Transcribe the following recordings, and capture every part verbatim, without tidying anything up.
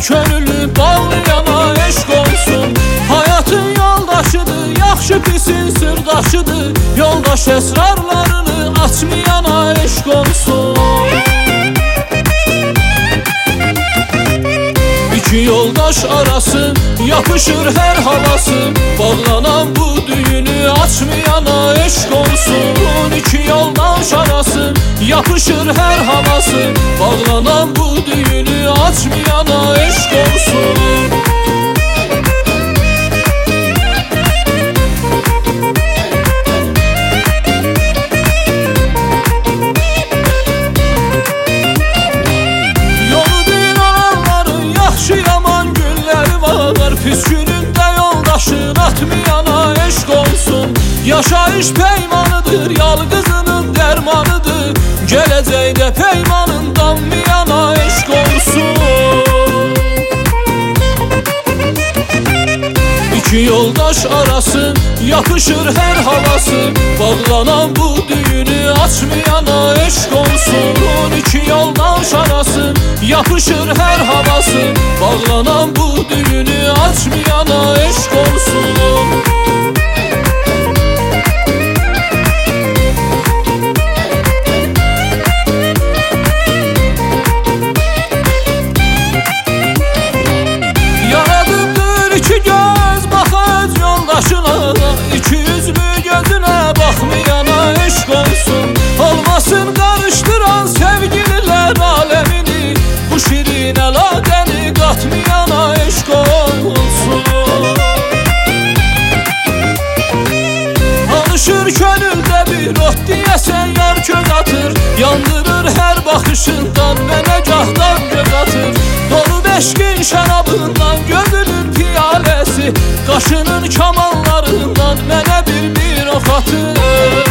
könüllü bağlayana eşq olsun. Hayatın yoldaşıdır, yaxşı pisin sırdaşıdır. Yoldaş esrarlarını açmayana eşq olsun. İki yoldaş arası yapışır her havası. Bağlanan bu düğünü açmayana eşq olsun. İki yoldaş arası yapışır her havası. Bağlanan bu düğünü açmayana eşq olsun. Pis günündə yoldaşın atmayana eşq olsun. Yaşayış peymanıdır, yalqızının dərmanıdır. Gələcəkdə peymanın danmayana eşq olsun. İki yoldaş arası yapışır her havası. Bağlanan bu düğünü açmayana eşq olsun. İki yoldaş arası yapışır her havası. Bağlanan bu düğünü açmayana eşq olsun. Yaradıbdır iki göz baxız yoldaşına. İki yüzlü gözünə baxmayana eşq olsun. Olmasın qarışdıran sevgililər aləmini. Bu şirin əlaqəni qatmayana eşq olsun. Alışır könüldə bir ot deyəsən yar köz atır. Yandırır hər baxışından mənə gahdan göz atır. Dolu beşkin şərabından gözünün piyaləsi. Qaşının kamallarından mənə bir bir ox atır.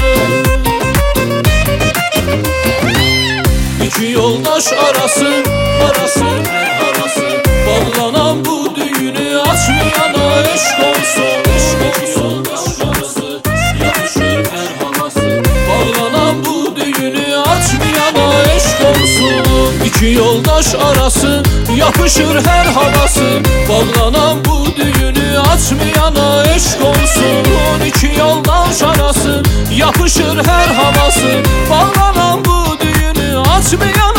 İki yoldaş arası, arası, arası. Bağlanan bu düğünü açmayana eşq olsun. İki yoldaş arası yapışır her havası. Bağlanan bu düğünü açmayana eşq olsun. İki yoldaş arası yapışır her havası. Bağlanan bu düğünü açmayana eşq olsun. İki yoldaş arası yapışır her havası. Bağlanan bu düğünü açmayana